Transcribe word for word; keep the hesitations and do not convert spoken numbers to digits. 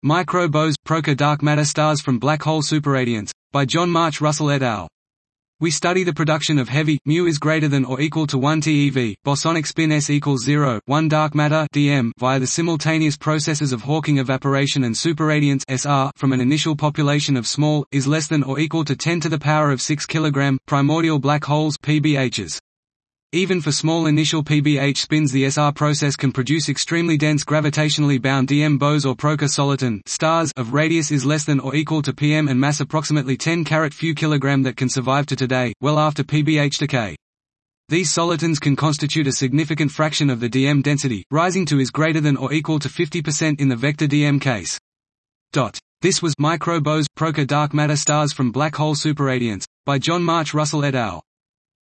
Micro-Bose Proca dark matter stars from black hole superradiance, by John March Russell et al. We study the production of heavy, mu is greater than or equal to one TeV, bosonic spin S equals zero, one dark matter D M via the simultaneous processes of Hawking evaporation and superradiance S R from an initial population of small, is less than or equal to ten to the power of six kilogram, primordial black holes P B Hs. Even for small initial P B H spins, the S R process can produce extremely dense gravitationally bound D M Bose or Proca soliton stars of radius is less than or equal to P M and mass approximately ten carat few kilogram that can survive to today, well after P B H decay. These solitons can constitute a significant fraction of the D M density, rising to is greater than or equal to fifty percent in the vector D M case. This was Micro-Bose Proca dark matter stars from black hole superradiance, by John March Russell et al.